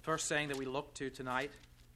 first saying that we look to tonight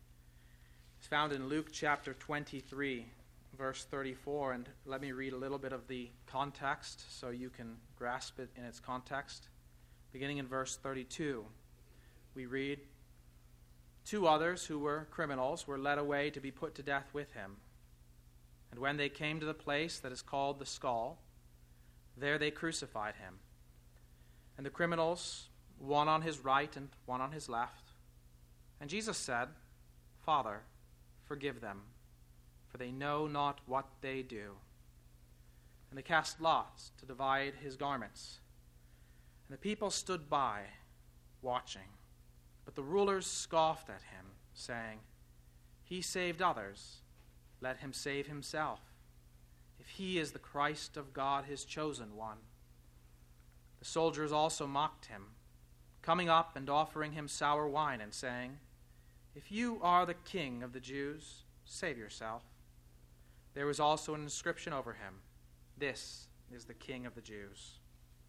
is found in Luke chapter 23, verse 34. And let me read a little bit of the context so you can grasp it in its context. Beginning in verse 32, we read, "Two others who were criminals were led away to be put to death with him. And when they came to the place that is called the Skull, there they crucified him. And the criminals, one on his right and one on his left. And Jesus said, 'Father, forgive them, for they know not what they do.' And they cast lots to divide his garments. And the people stood by, watching. But the rulers scoffed at him, saying, 'He saved others, let him save himself, if he is the Christ of God, his chosen one.' The soldiers also mocked him, coming up and offering him sour wine and saying, 'If you are the king of the Jews, save yourself.' There was also an inscription over him, 'This is the King of the Jews.'"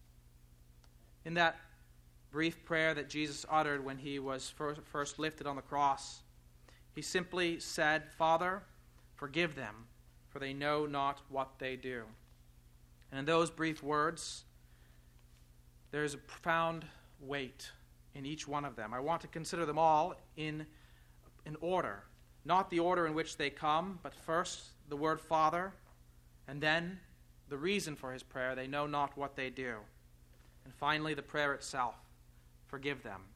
In that brief prayer that Jesus uttered when he was first lifted on the cross, he simply said, "Father, forgive them, for they know not what they do." And in those brief words, there is a profound weight in each one of them. I want to consider them all in order, not the order in which they come, but first the word Father, and then the reason for his prayer, "They know not what they do." And finally, the prayer itself, "Forgive them."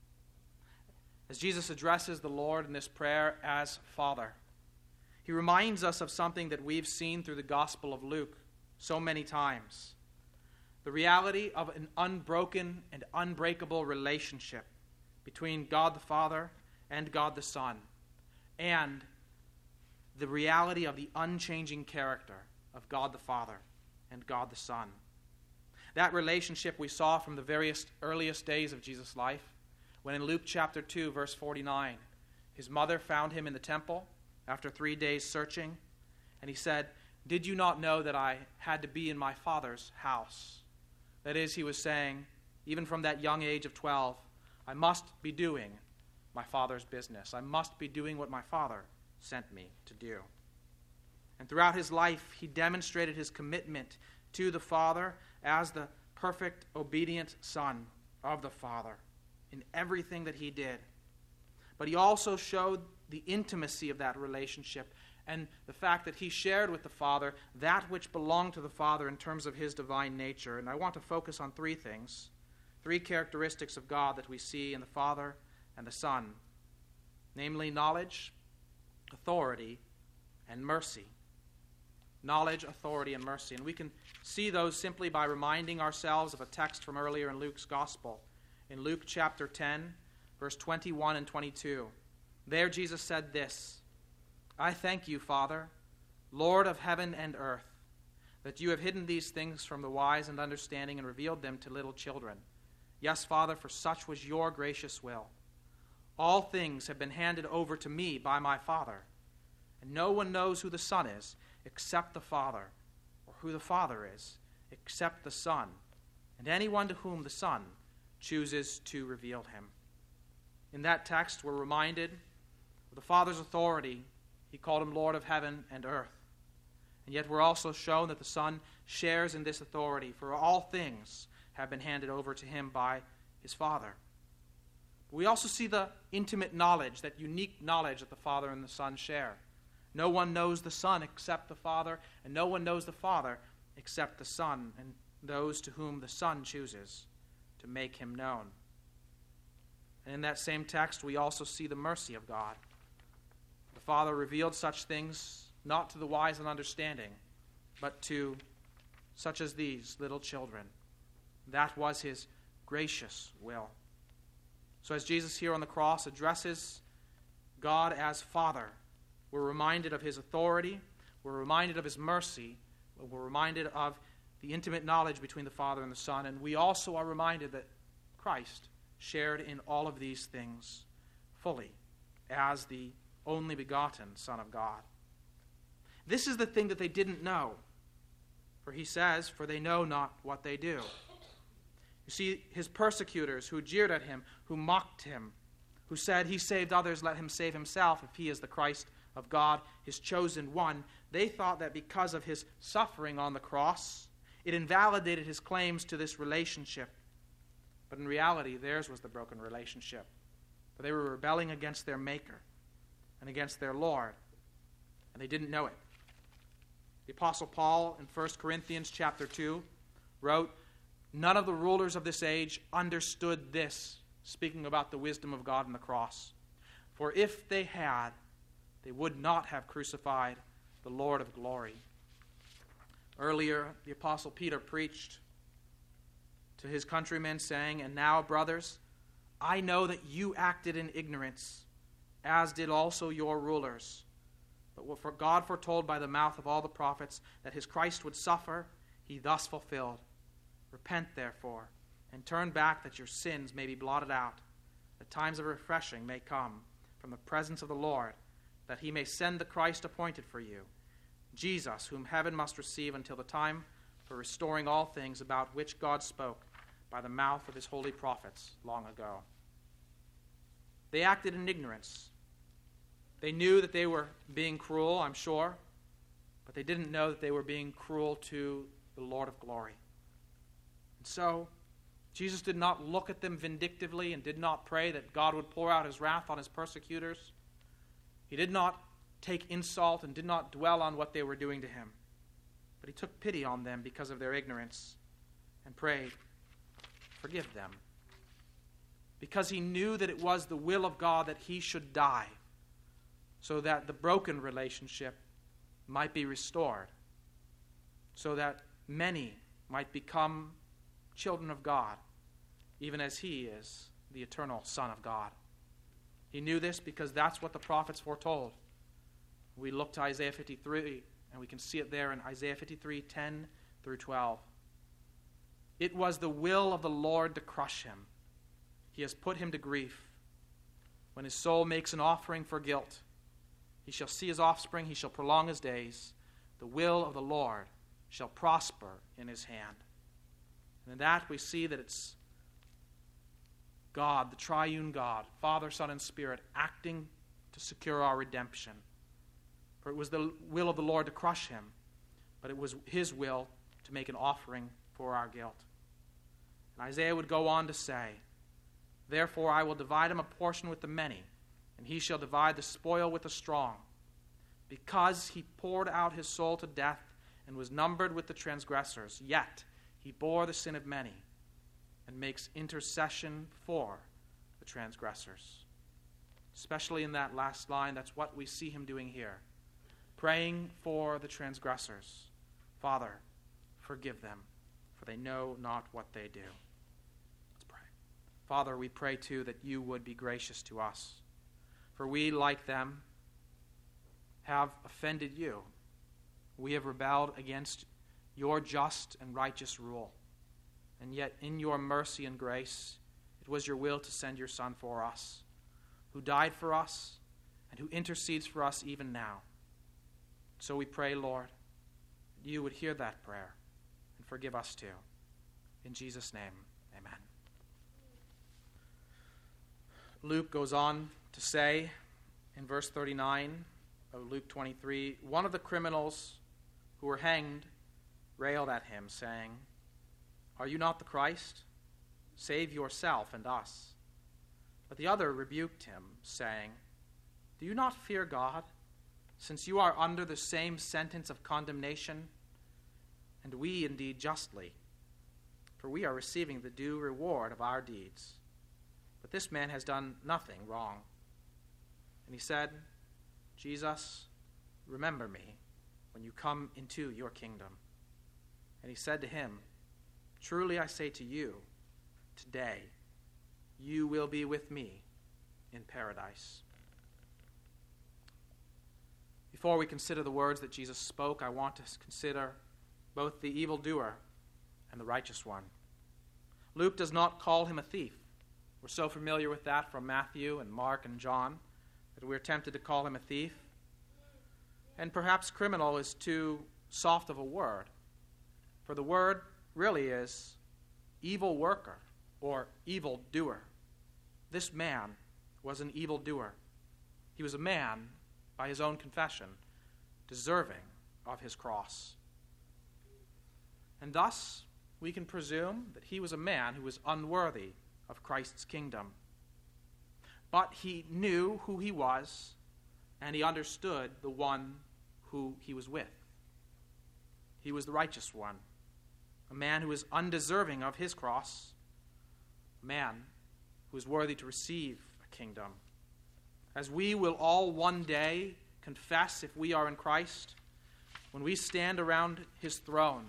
As Jesus addresses the Lord in this prayer as Father, he reminds us of something that we've seen through the Gospel of Luke so many times. The reality of an unbroken and unbreakable relationship between God the Father and God the Son, and the reality of the unchanging character of God the Father and God the Son. That relationship we saw from the various earliest days of Jesus' life, when in Luke chapter 2, verse 49, his mother found him in the temple after 3 days searching, and he said, "Did you not know that I had to be in my Father's house?" That is, he was saying, even from that young age of 12, I must be doing my Father's business. I must be doing what my Father sent me to do. And throughout his life, he demonstrated his commitment to the Father as the perfect, obedient Son of the Father in everything that he did. But he also showed the intimacy of that relationship and the fact that he shared with the Father that which belonged to the Father in terms of his divine nature. And I want to focus on three things, three characteristics of God that we see in the Father and the Son, namely knowledge, authority, and mercy. Knowledge, authority, and mercy. And we can see those simply by reminding ourselves of a text from earlier in Luke's Gospel. In Luke chapter 10, verse 21 and 22. There Jesus said this, "I thank you, Father, Lord of heaven and earth, that you have hidden these things from the wise and understanding and revealed them to little children. Yes, Father, for such was your gracious will. All things have been handed over to me by my Father, and no one knows who the Son is except the Father, or who the Father is except the Son, and anyone to whom the Son chooses to reveal him." In that text, we're reminded of the Father's authority. He called him Lord of heaven and earth. And yet we're also shown that the Son shares in this authority, for all things have been handed over to him by his Father. We also see the intimate knowledge, that unique knowledge that the Father and the Son share. No one knows the Son except the Father, and no one knows the Father except the Son, and those to whom the Son chooses to make him known. And in that same text, we also see the mercy of God. The Father revealed such things not to the wise and understanding, but to such as these little children. That was his gracious will. So as Jesus here on the cross addresses God as Father, we're reminded of his authority, we're reminded of his mercy, we're reminded of the intimate knowledge between the Father and the Son, and we also are reminded that Christ shared in all of these things fully as the only begotten Son of God. This is the thing that they didn't know, for he says, "For they know not what they do." You see, his persecutors who jeered at him, who mocked him, who said, "He saved others, let him save himself if he is the Christ of God, his chosen one." They thought that because of his suffering on the cross, it invalidated his claims to this relationship. But in reality, theirs was the broken relationship. For they were rebelling against their Maker and against their Lord, and they didn't know it. The Apostle Paul in 1 Corinthians chapter 2 wrote, "None of the rulers of this age understood this," speaking about the wisdom of God on the cross. "For if they had, they would not have crucified the Lord of glory." Earlier, the Apostle Peter preached to his countrymen, saying, "And now, brothers, I know that you acted in ignorance, as did also your rulers. But what God foretold by the mouth of all the prophets that his Christ would suffer, he thus fulfilled. Repent, therefore, and turn back that your sins may be blotted out, that times of refreshing may come from the presence of the Lord, that he may send the Christ appointed for you, Jesus, whom heaven must receive until the time for restoring all things, about which God spoke by the mouth of his holy prophets long ago." They acted in ignorance. They knew that they were being cruel, I'm sure, but they didn't know that they were being cruel to the Lord of glory. And so, Jesus did not look at them vindictively and did not pray that God would pour out his wrath on his persecutors. He did not take insult and did not dwell on what they were doing to him. But he took pity on them because of their ignorance and prayed, "Forgive them." Because he knew that it was the will of God that he should die, so that the broken relationship might be restored, so that many might become children of God, even as he is the eternal Son of God. He knew this because that's what the prophets foretold. We look to Isaiah 53, and we can see it there in Isaiah 53, 10 through 12. "It was the will of the Lord to crush him. He has put him to grief. When his soul makes an offering for guilt, he shall see his offspring, he shall prolong his days. The will of the Lord shall prosper in his hand." And in that we see that it's God, the triune God, Father, Son, and Spirit, acting to secure our redemption. For it was the will of the Lord to crush him, but it was his will to make an offering for our guilt. And Isaiah would go on to say, "Therefore I will divide him a portion with the many, and he shall divide the spoil with the strong. Because he poured out his soul to death and was numbered with the transgressors, yet he bore the sin of many and makes intercession for the transgressors." Especially in that last line, that's what we see him doing here. Praying for the transgressors. "Father, forgive them, for they know not what they do." Let's pray. Father, we pray too that you would be gracious to us. For we, like them, have offended you. We have rebelled against your just and righteous rule. And yet in your mercy and grace, it was your will to send your Son for us, who died for us and who intercedes for us even now. So we pray, Lord, that you would hear that prayer and forgive us too. In Jesus' name, amen. Luke goes on to say in verse 39 of Luke 23, "One of the criminals who were hanged railed at him, saying, 'Are you not the Christ? Save yourself and us.' But the other rebuked him, saying, 'Do you not fear God, since you are under the same sentence of condemnation? And we indeed justly, for we are receiving the due reward of our deeds. But this man has done nothing wrong.' And he said, 'Jesus, remember me when you come into your kingdom.' And he said to him, 'Truly I say to you, today you will be with me in paradise.'" Before we consider the words that Jesus spoke, I want to consider both the evildoer and the righteous one. Luke does not call him a thief. We're so familiar with that from Matthew and Mark and John that we're tempted to call him a thief. And perhaps criminal is too soft of a word, for the word really is evil worker or evil doer. This man was an evildoer. He was a man, by his own confession, deserving of his cross. And thus, we can presume that he was a man who was unworthy of Christ's kingdom. But he knew who he was, and he understood the one who he was with. He was the righteous one, a man who is undeserving of his cross, a man who is worthy to receive a kingdom. As we will all one day confess, if we are in Christ, when we stand around his throne,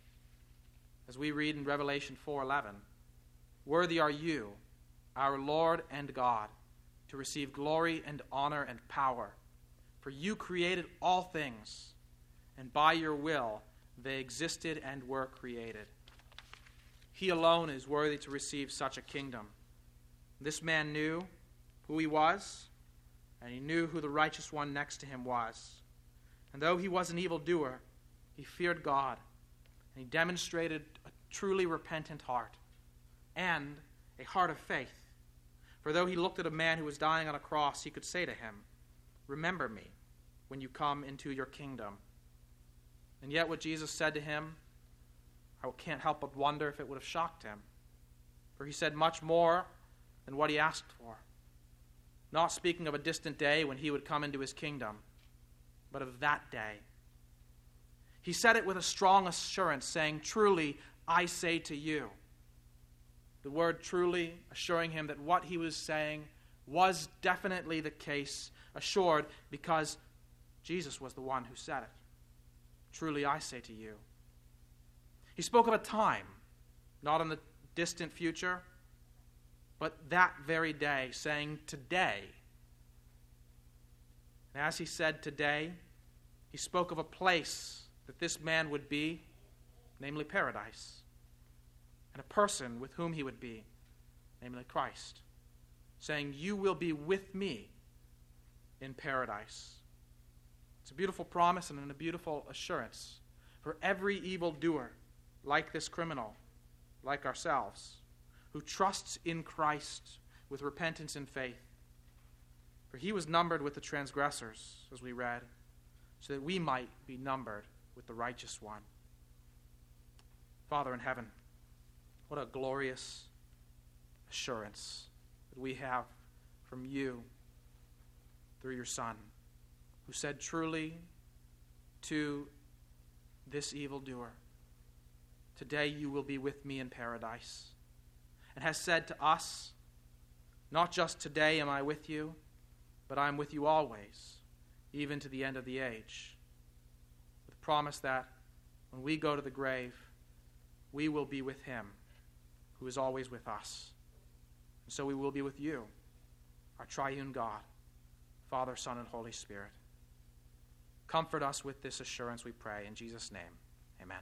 as we read in Revelation 4:11, "Worthy are you, our Lord and God, to receive glory and honor and power. For you created all things, and by your will they existed and were created." He alone is worthy to receive such a kingdom. This man knew who he was, and he knew who the righteous one next to him was. And though he was an evildoer, he feared God, and he demonstrated a truly repentant heart and a heart of faith. For though he looked at a man who was dying on a cross, he could say to him, "Remember me when you come into your kingdom." And yet what Jesus said to him, I can't help but wonder if it would have shocked him. For he said much more than what he asked for. Not speaking of a distant day when he would come into his kingdom, but of that day. He said it with a strong assurance, saying, "Truly, I say to you." The word truly assuring him that what he was saying was definitely the case, assured because Jesus was the one who said it. "Truly, I say to you." He spoke of a time, not in the distant future, but that very day, saying today. And as he said today, he spoke of a place that this man would be, namely paradise, and a person with whom he would be, namely Christ, saying, "You will be with me in paradise." It's a beautiful promise and a beautiful assurance for every evildoer, like this criminal, like ourselves, who trusts in Christ with repentance and faith. For he was numbered with the transgressors, as we read, so that we might be numbered with the righteous one. Father in heaven, what a glorious assurance that we have from you through your Son, who said truly to this evildoer, "Today you will be with me in paradise," and has said to us, "Not just today am I with you, but I am with you always, even to the end of the age," with the promise that when we go to the grave, we will be with him who is always with us. And so we will be with you, our triune God, Father, Son, and Holy Spirit. Comfort us with this assurance, we pray, in Jesus' name. Amen.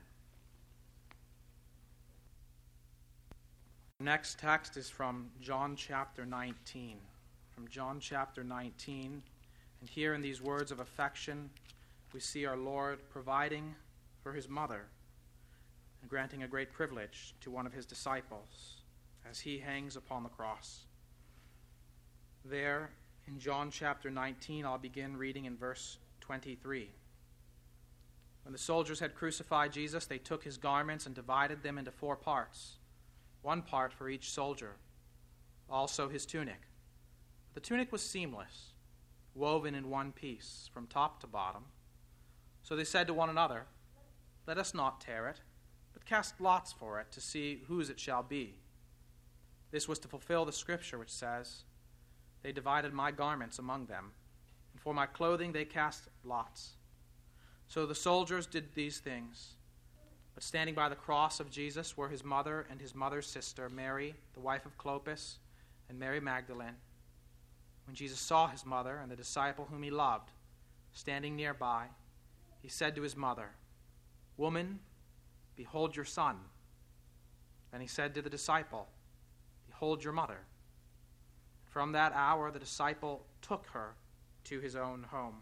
The next text is from John chapter 19. From John chapter 19. And here in these words of affection, we see our Lord providing for his mother and granting a great privilege to one of his disciples as he hangs upon the cross. There, in John chapter 19, I'll begin reading in verse 23. When the soldiers had crucified Jesus, they took his garments and divided them into 4 parts, 1 part for each soldier, also his tunic. The tunic was seamless, woven in one piece, from top to bottom. So they said to one another, "Let us not tear it, but cast lots for it to see whose it shall be." This was to fulfill the scripture which says, "They divided my garments among them, and for my clothing they cast lots." So the soldiers did these things. But standing by the cross of Jesus were his mother and his mother's sister, Mary, the wife of Clopas, and Mary Magdalene. When Jesus saw his mother and the disciple whom he loved standing nearby, he said to his mother, "Woman, behold your son." Then he said to the disciple, "Behold your mother." From that hour the disciple took her to his own home.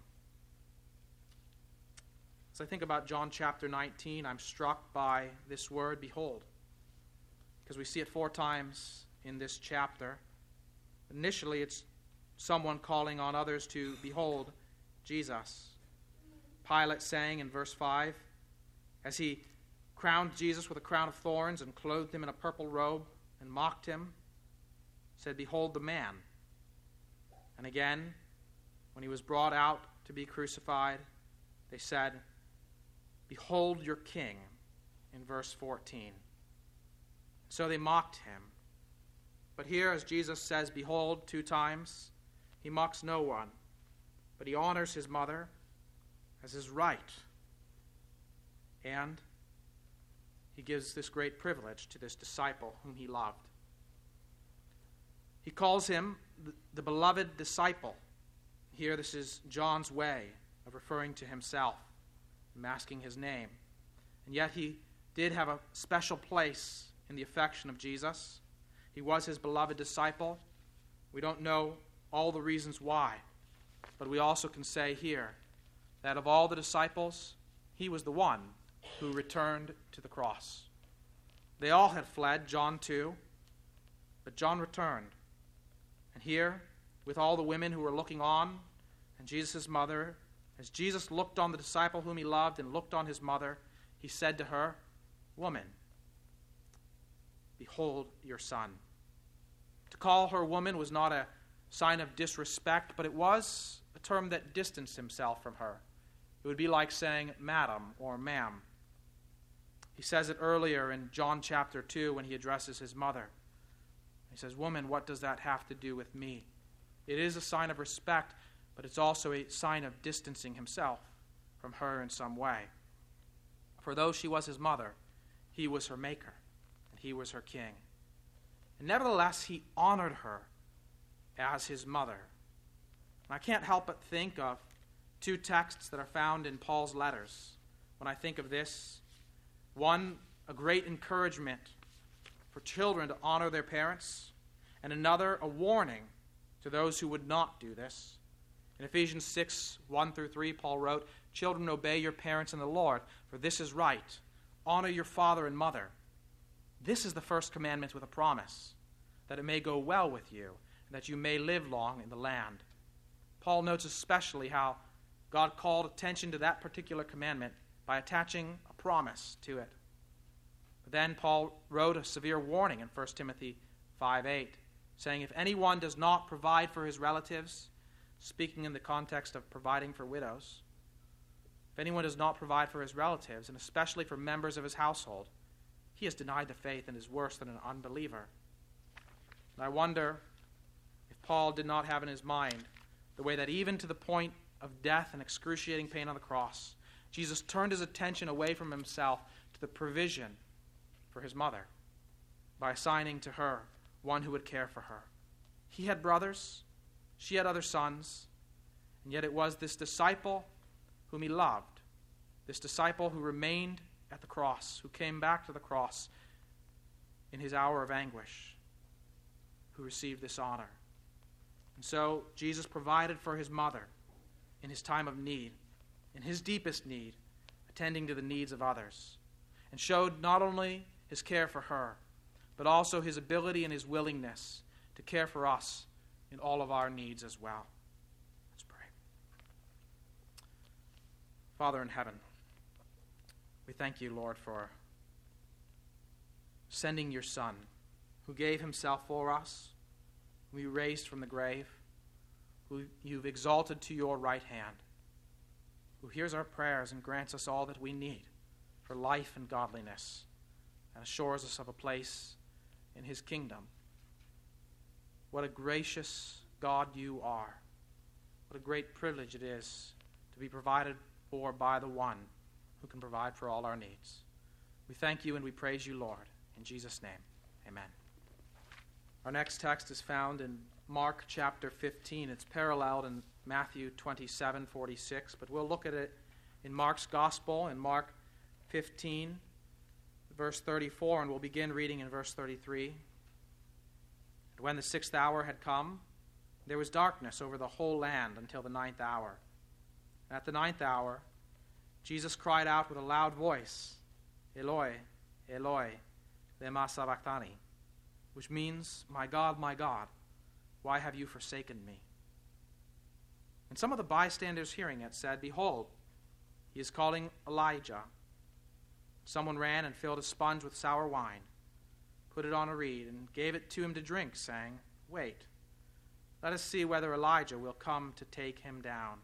As I think about John chapter 19, I'm struck by this word, "behold," because we see it 4 times in this chapter. Initially, it's someone calling on others to behold Jesus. Pilate saying in verse 5, as he crowned Jesus with a crown of thorns and clothed him in a purple robe and mocked him, said, "Behold the man." And again, when he was brought out to be crucified, they said, "Behold your king," in verse 14. So they mocked him. But here, as Jesus says, "Behold," 2 times, he mocks no one, but he honors his mother as his right. And he gives this great privilege to this disciple whom he loved. He calls him the beloved disciple. Here, this is John's way of referring to himself, masking his name. And yet he did have a special place in the affection of Jesus. He was his beloved disciple. We don't know all the reasons why, but we also can say here that of all the disciples, he was the one who returned to the cross. They all had fled, John too, but John returned. And here, with all the women who were looking on, and Jesus' mother, as Jesus looked on the disciple whom he loved and looked on his mother, he said to her, "Woman, behold your son." To call her woman was not a sign of disrespect, but it was a term that distanced himself from her. It would be like saying madam or ma'am. He says it earlier in John chapter 2 when he addresses his mother. He says, "Woman, what does that have to do with me?" It is a sign of respect, but it's also a sign of distancing himself from her in some way. For though she was his mother, he was her maker, and he was her king. And nevertheless, he honored her as his mother. And I can't help but think of 2 texts that are found in Paul's letters when I think of this. One, a great encouragement for children to honor their parents, and another, a warning to those who would not do this. In Ephesians 6, 1-3, Paul wrote, "Children, obey your parents in the Lord, for this is right. Honor your father and mother. This is the first commandment with a promise, that it may go well with you, and that you may live long in the land." Paul notes especially how God called attention to that particular commandment by attaching a promise to it. But then Paul wrote a severe warning in 1 Timothy 5:8, saying, "If anyone does not provide for his relatives," speaking in the context of providing for widows, "if anyone does not provide for his relatives, and especially for members of his household, he has denied the faith and is worse than an unbeliever." And I wonder if Paul did not have in his mind the way that even to the point of death and excruciating pain on the cross, Jesus turned his attention away from himself to the provision for his mother by assigning to her one who would care for her. He had brothers, she had other sons, and yet it was this disciple whom he loved, this disciple who remained at the cross, who came back to the cross in his hour of anguish, who received this honor. And so Jesus provided for his mother in his time of need, in his deepest need, attending to the needs of others, and showed not only his care for her, but also his ability and his willingness to care for us in all of our needs as well. Let's pray. Father in heaven, we thank you, Lord, for sending your Son, who gave himself for us, whom you raised from the grave, who you've exalted to your right hand, who hears our prayers and grants us all that we need for life and godliness, and assures us of a place in his kingdom. What a gracious God you are. What a great privilege it is to be provided for by the one who can provide for all our needs. We thank you and we praise you, Lord. In Jesus' name, amen. Our next text is found in Mark chapter 15. It's paralleled in Matthew 27:46, but we'll look at it in Mark's Gospel in Mark 15, verse 34, and we'll begin reading in verse 33. "And when the 6th hour had come, there was darkness over the whole land until the 9th hour. At the 9th hour, Jesus cried out with a loud voice, 'Eloi, Eloi, lema sabachthani,' which means, my God, why have you forsaken me?" And some of the bystanders hearing it said, "Behold, he is calling Elijah." Someone ran and filled a sponge with sour wine, put it on a reed, and gave it to him to drink, saying, "Wait, let us see whether Elijah will come to take him down."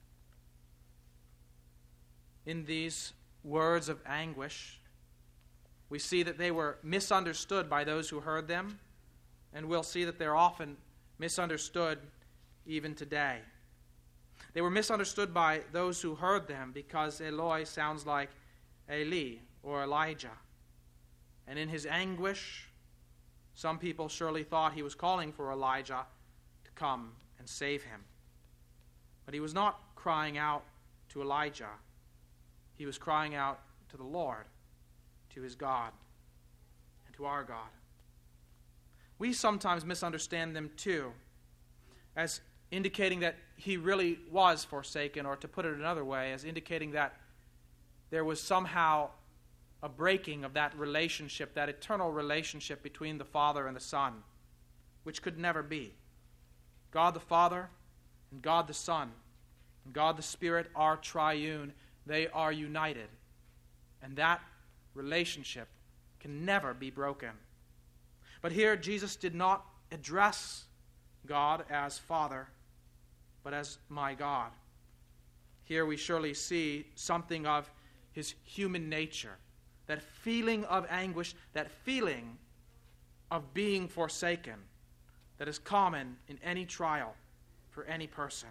In these words of anguish, we see that they were misunderstood by those who heard them, and we'll see that they're often misunderstood even today. They were misunderstood by those who heard them because Eloi sounds like Eli or Elijah. And in his anguish, some people surely thought he was calling for Elijah to come and save him. But he was not crying out to Elijah. He was crying out to the Lord, to his God, and to our God. We sometimes misunderstand them too, as indicating that he really was forsaken, or to put it another way, as indicating that there was somehow a breaking of that relationship, that eternal relationship between the Father and the Son, which could never be. God the Father and God the Son and God the Spirit are triune. They are united. And that relationship can never be broken. But here Jesus did not address God as Father, but as my God. Here we surely see something of his human nature, that feeling of anguish, that feeling of being forsaken that is common in any trial for any person.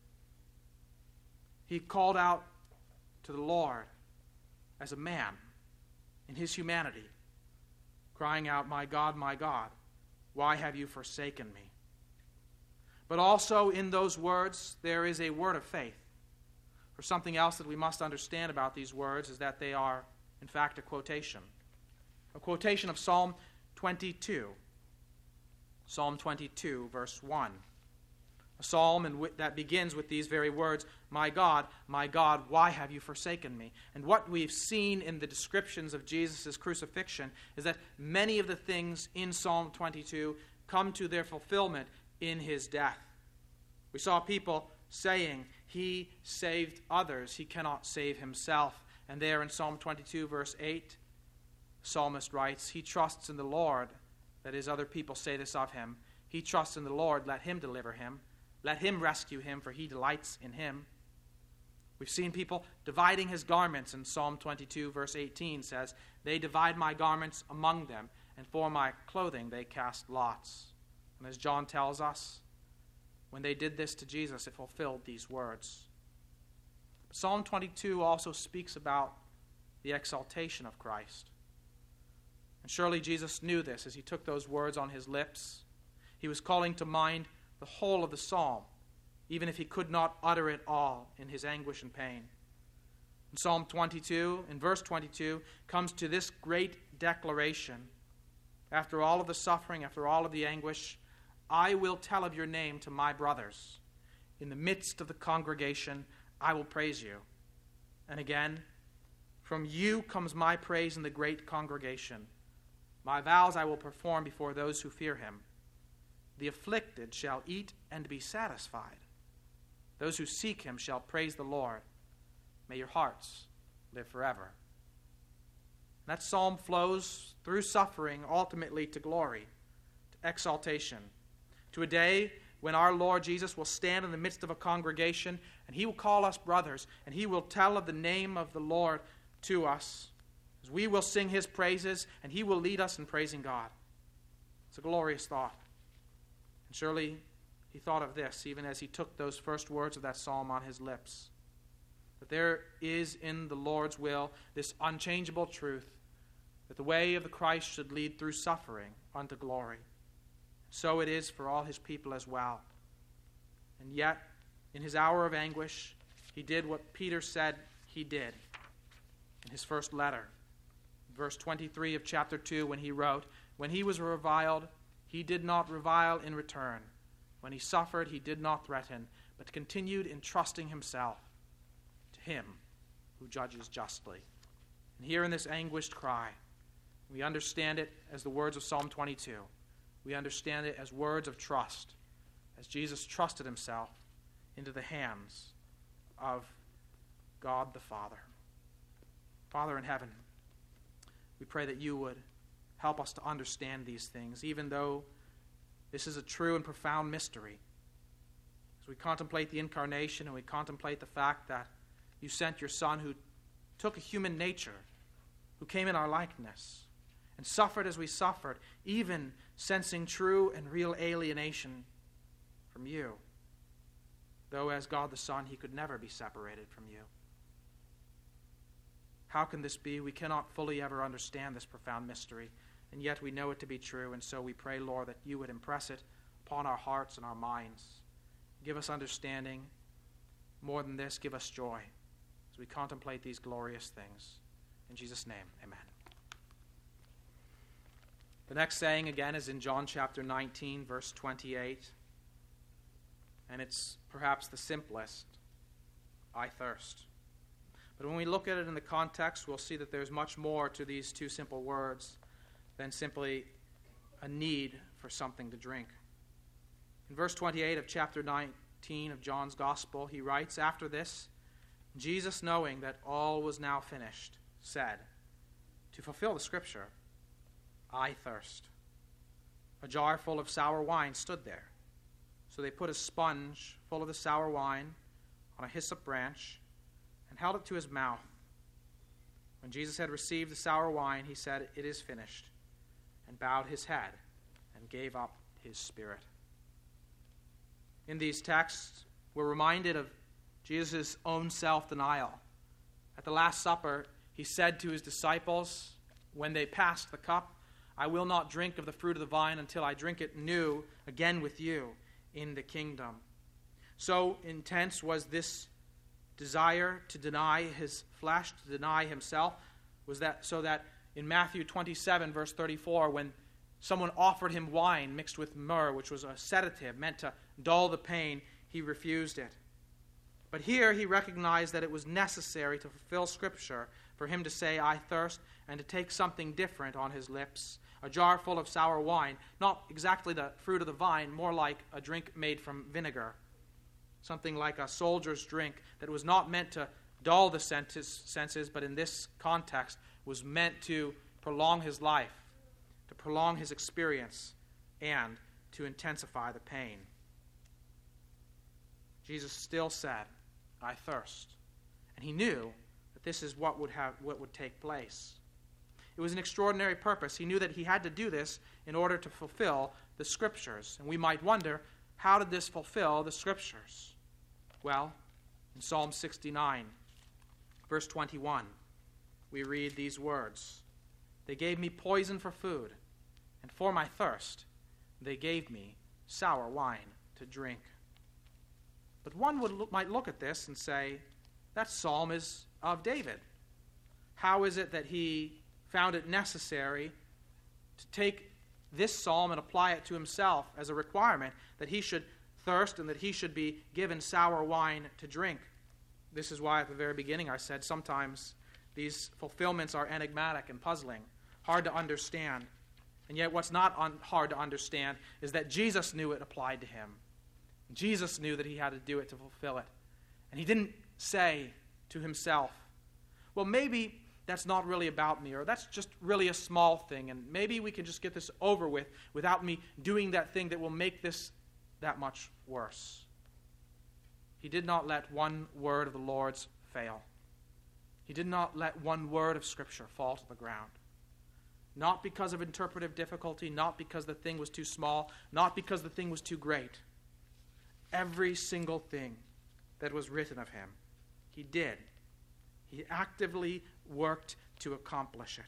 He called out to the Lord as a man in his humanity, crying out, my God, why have you forsaken me?" But also in those words, there is a word of faith. For something else that we must understand about these words is that they are, in fact, a quotation of Psalm 22. Psalm 22, verse 1. A psalm that begins with these very words, my God, why have you forsaken me?" And what we've seen in the descriptions of Jesus' crucifixion is that many of the things in Psalm 22 come to their fulfillment in his death. We saw people saying, he saved others, he cannot save himself. And there in Psalm 22, verse 8, the psalmist writes, he trusts in the Lord. That is, other people say this of him. He trusts in the Lord, let him deliver him. Let him rescue him, for he delights in him. We've seen people dividing his garments, and Psalm 22, verse 18 says, they divide my garments among them, and for my clothing they cast lots. And as John tells us, when they did this to Jesus, it fulfilled these words. Psalm 22 also speaks about the exaltation of Christ. And surely Jesus knew this as he took those words on his lips. He was calling to mind the whole of the psalm, even if he could not utter it all in his anguish and pain. In Psalm 22, in verse 22, comes to this great declaration. After all of the suffering, after all of the anguish, I will tell of your name to my brothers. In the midst of the congregation, I will praise you. And again, from you comes my praise in the great congregation. My vows I will perform before those who fear him. The afflicted shall eat and be satisfied. Those who seek him shall praise the Lord. May your hearts live forever. That psalm flows through suffering ultimately to glory, to exaltation, to a day when our Lord Jesus will stand in the midst of a congregation and he will call us brothers and he will tell of the name of the Lord to us as we will sing his praises and he will lead us in praising God. It's a glorious thought. And surely he thought of this even as he took those first words of that psalm on his lips. That there is in the Lord's will this unchangeable truth that the way of the Christ should lead through suffering unto glory. So it is for all his people as well. And yet, in his hour of anguish, he did what Peter said he did in his first letter. Verse 23 of chapter 2, when he wrote, when he was reviled, he did not revile in return. When he suffered, he did not threaten, but continued entrusting himself to him who judges justly. And here in this anguished cry, we understand it as the words of Psalm 22. We understand it as words of trust, as Jesus trusted himself into the hands of God the Father. Father in heaven, we pray that you would help us to understand these things, even though this is a true and profound mystery. As we contemplate the incarnation and we contemplate the fact that you sent your Son who took a human nature, who came in our likeness, and suffered as we suffered, even sensing true and real alienation from you, though as God the Son he could never be separated from you. How can this be? We cannot fully ever understand this profound mystery, and yet we know it to be true, and so we pray, Lord, that you would impress it upon our hearts and our minds. Give us understanding. More than this, give us joy as we contemplate these glorious things. In Jesus' name, amen. The next saying, again, is in John chapter 19, verse 28, and it's perhaps the simplest, I thirst. But when we look at it in the context, we'll see that there's much more to these two simple words than simply a need for something to drink. In verse 28 of chapter 19 of John's Gospel, he writes, "After this, Jesus, knowing that all was now finished, said, to fulfill the Scripture, I thirst. A jar full of sour wine stood there. So they put a sponge full of the sour wine on a hyssop branch and held it to his mouth. When Jesus had received the sour wine, he said, 'It is finished,' and bowed his head and gave up his spirit." In these texts, we're reminded of Jesus' own self-denial. At the Last Supper, he said to his disciples, when they passed the cup, "I will not drink of the fruit of the vine until I drink it new again with you in the kingdom." So intense was this desire to deny his flesh, to deny himself, was that so that in Matthew 27, verse 34, when someone offered him wine mixed with myrrh, which was a sedative meant to dull the pain, he refused it. But here he recognized that it was necessary to fulfill Scripture for him to say, "I thirst," and to take something different on his lips, a jar full of sour wine, not exactly the fruit of the vine, more like a drink made from vinegar, something like a soldier's drink that was not meant to dull the senses, but in this context was meant to prolong his life, to prolong his experience, and to intensify the pain. Jesus still said, "I thirst," and he knew that this is what would take place. It was an extraordinary purpose. He knew that he had to do this in order to fulfill the Scriptures. And we might wonder, how did this fulfill the Scriptures? Well, in Psalm 69, verse 21, we read these words, "They gave me poison for food, and for my thirst they gave me sour wine to drink." But one might look at this and say, that psalm is of David. How is it that he found it necessary to take this psalm and apply it to himself as a requirement that he should thirst and that he should be given sour wine to drink? This is why at the very beginning I said sometimes these fulfillments are enigmatic and puzzling, hard to understand. And yet what's not hard to understand is that Jesus knew it applied to him. Jesus knew that he had to do it to fulfill it. And he didn't say to himself, well, maybe that's not really about me, or that's just really a small thing, and maybe we can just get this over with without me doing that thing that will make this that much worse. He did not let one word of the Lord's fail. He did not let one word of Scripture fall to the ground. Not because of interpretive difficulty, not because the thing was too small, not because the thing was too great. Every single thing that was written of him, he did. He actively worked to accomplish it.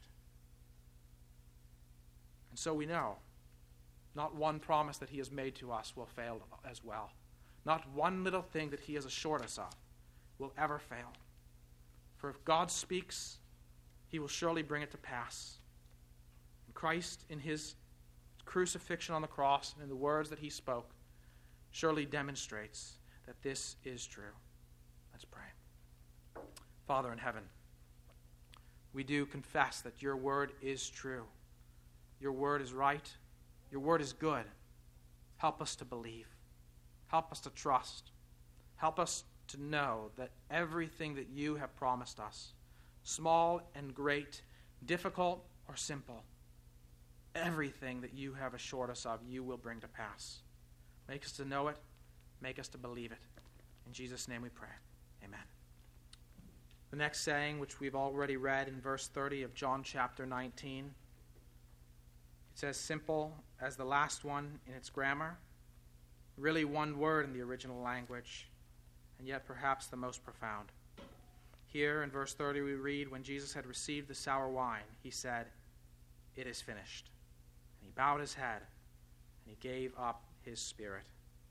And so we know, not one promise that he has made to us will fail as well. Not one little thing that he has assured us of will ever fail. For if God speaks, he will surely bring it to pass. And Christ, in his crucifixion on the cross and in the words that he spoke, surely demonstrates that this is true. Let's pray. Father in heaven, we do confess that your word is true. Your word is right. Your word is good. Help us to believe. Help us to trust. Help us to know that everything that you have promised us, small and great, difficult or simple, everything that you have assured us of, you will bring to pass. Make us to know it. Make us to believe it. In Jesus' name we pray. Amen. The next saying, which we've already read in verse 30 of John chapter 19, it's as simple as the last one in its grammar, really one word in the original language, and yet perhaps the most profound. Here in verse 30 we read, when Jesus had received the sour wine, he said, "It is finished." And he bowed his head, and he gave up his spirit.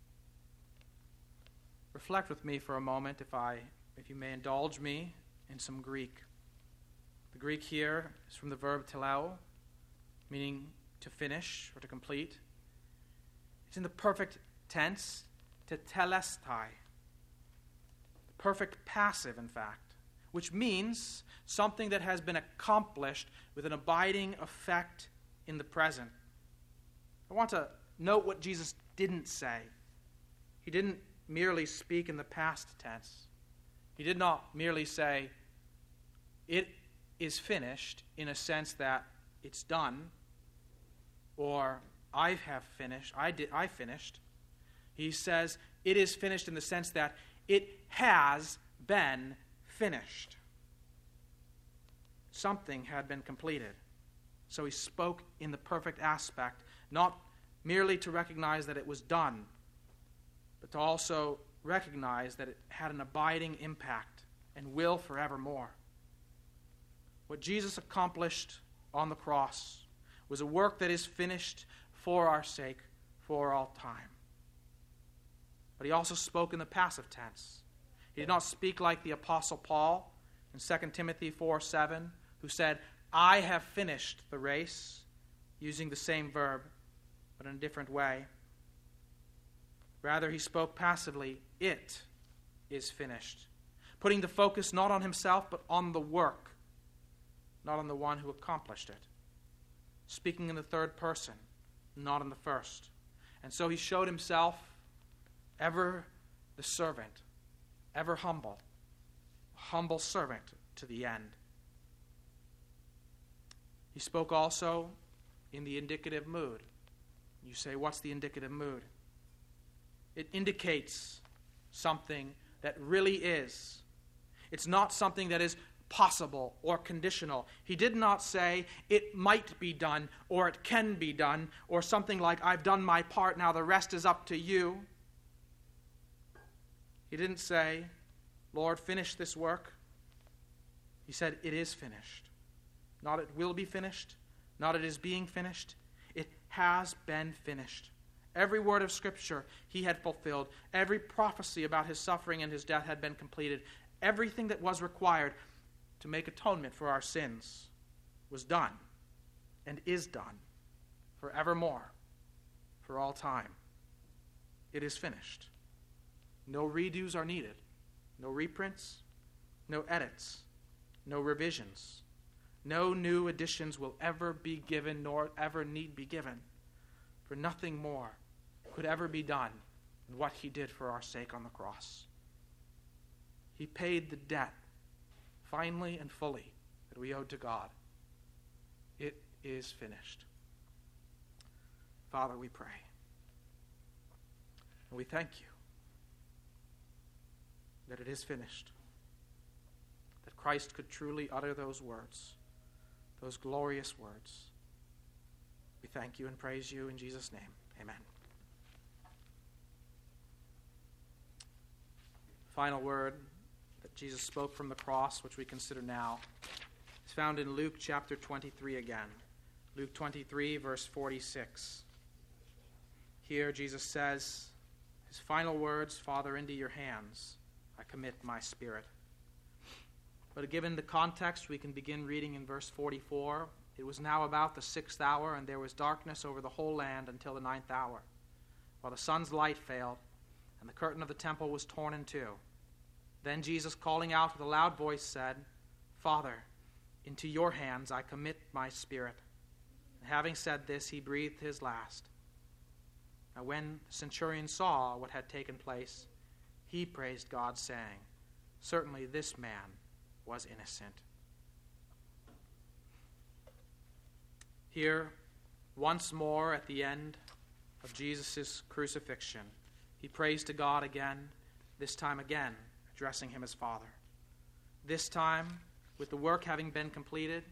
Reflect with me for a moment, if you may indulge me, in some Greek. The Greek here is from the verb teleo, meaning to finish or to complete. It's in the perfect tense, tetelestai. The perfect passive, in fact, which means something that has been accomplished with an abiding effect in the present. I want to note what Jesus didn't say. He didn't merely speak in the past tense. He did not merely say, "It is finished," in a sense that it's done, or I finished. He says, "It is finished," in the sense that it has been finished. Something had been completed. So he spoke in the perfect aspect, not merely to recognize that it was done, but to also recognize that it had an abiding impact and will forevermore. What Jesus accomplished on the cross was a work that is finished for our sake for all time. But he also spoke in the passive tense. He did not speak like the Apostle Paul in 2 Timothy 4:7, who said, "I have finished the race," using the same verb, but in a different way. Rather, he spoke passively, "It is finished," putting the focus not on himself, but on the work, not on the one who accomplished it. Speaking in the third person, not in the first. And so he showed himself ever the servant, ever humble servant to the end. He spoke also in the indicative mood. You say, what's the indicative mood? It indicates something that really is. It's not something that is possible or conditional. He did not say it might be done or it can be done or something like, "I've done my part, now the rest is up to you." He didn't say, "Lord, finish this work." He said, "It is finished." Not "it will be finished," not "it is being finished." It has been finished. Every word of Scripture he had fulfilled. Every prophecy about his suffering and his death had been completed. Everything that was required to make atonement for our sins was done and is done forevermore, for all time. It is finished. No redos are needed. No reprints, no edits, no revisions. No new additions will ever be given nor ever need be given, for nothing more could ever be done than what he did for our sake on the cross. He paid the debt finally and fully that we owed to God. It is finished. Father, we pray. And we thank you that it is finished. That Christ could truly utter those words, those glorious words. We thank you and praise you in Jesus' name. Amen. Final word that Jesus spoke from the cross, which we consider now, is found in Luke chapter 23 again. Luke 23, verse 46. Here Jesus says his final words, "Father, into your hands I commit my spirit." But given the context, we can begin reading in verse 44. It was now about the 6th hour, and there was darkness over the whole land until the 9th hour, while the sun's light failed, and the curtain of the temple was torn in two. Then Jesus, calling out with a loud voice, said, "Father, into your hands I commit my spirit." And having said this, he breathed his last. Now when the centurion saw what had taken place, he praised God, saying, "Certainly this man was innocent." Here, once more at the end of Jesus' crucifixion, he prays to God again, this time again addressing him as Father. This time, with the work having been completed,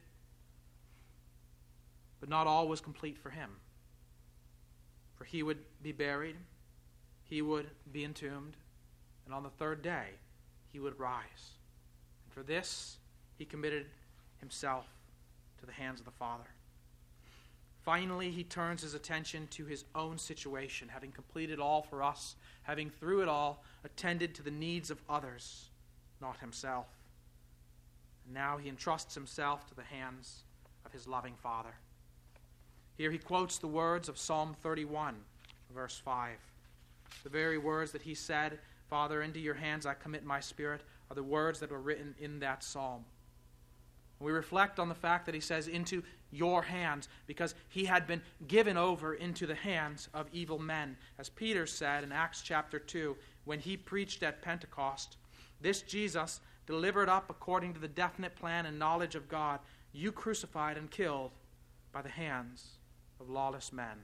but not all was complete for him. For he would be buried, he would be entombed, and on the third day he would rise. And for this, he committed himself to the hands of the Father. Finally, he turns his attention to his own situation, having completed all for us, having through it all attended to the needs of others, not himself. And now he entrusts himself to the hands of his loving Father. Here he quotes the words of Psalm 31, verse 5. The very words that he said, "Father, into your hands I commit my spirit," are the words that were written in that psalm. We reflect on the fact that he says, "into your hands," because he had been given over into the hands of evil men. As Peter said in Acts chapter 2, when he preached at Pentecost, "This Jesus, delivered up according to the definite plan and knowledge of God, you crucified and killed by the hands of lawless men."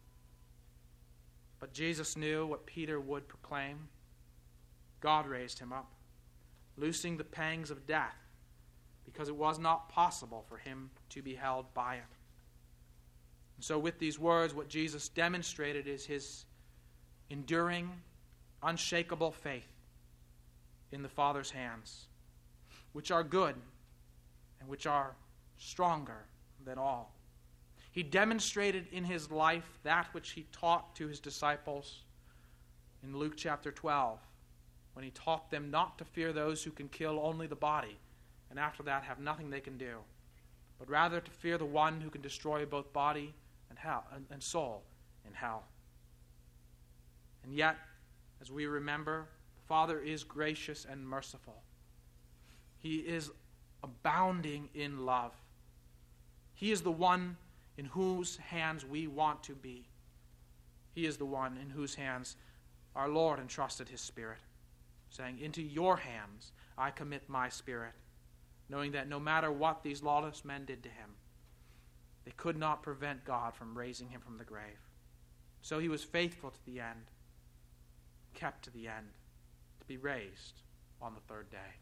But Jesus knew what Peter would proclaim. God raised him up, loosing the pangs of death, because it was not possible for him to be held by it. And so with these words, what Jesus demonstrated is his enduring, unshakable faith in the Father's hands, which are good and which are stronger than all. He demonstrated in his life that which he taught to his disciples in Luke chapter 12, when he taught them not to fear those who can kill only the body, and after that have nothing they can do, but rather to fear the one who can destroy both body and soul in hell. And yet, as we remember, the Father is gracious and merciful. He is abounding in love. He is the one in whose hands we want to be. He is the one in whose hands our Lord entrusted his Spirit, saying, "Into your hands I commit my spirit," knowing that no matter what these lawless men did to him, they could not prevent God from raising him from the grave. So he was faithful to the end, kept to the end, to be raised on the third day.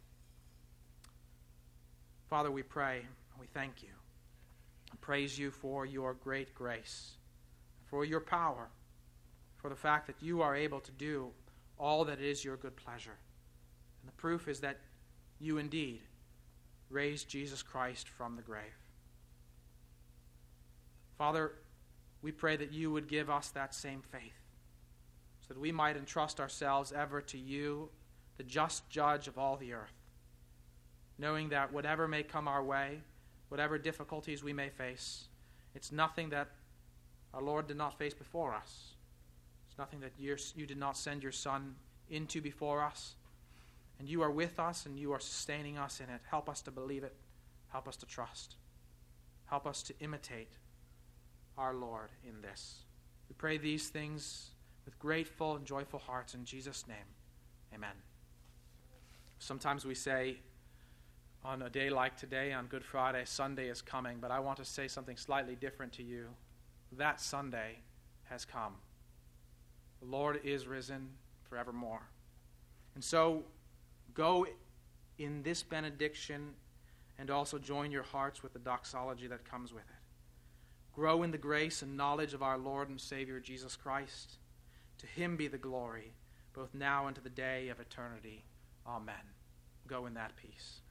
Father, we pray and we thank you and praise you for your great grace, for your power, for the fact that you are able to do all that is your good pleasure. And the proof is that you indeed raised Jesus Christ from the grave. Father, we pray that you would give us that same faith, so that we might entrust ourselves ever to you, the just judge of all the earth, knowing that whatever may come our way, whatever difficulties we may face, it's nothing that our Lord did not face before us. It's nothing that you did not send your Son into before us. And you are with us and you are sustaining us in it. Help us to believe it. Help us to trust. Help us to imitate our Lord in this. We pray these things with grateful and joyful hearts in Jesus' name. Amen. Sometimes we say on a day like today, on Good Friday, Sunday is coming, but I want to say something slightly different to you. That Sunday has come. The Lord is risen forevermore. And so, go in this benediction and also join your hearts with the doxology that comes with it. Grow in the grace and knowledge of our Lord and Savior Jesus Christ. To him be the glory, both now and to the day of eternity. Amen. Go in that peace.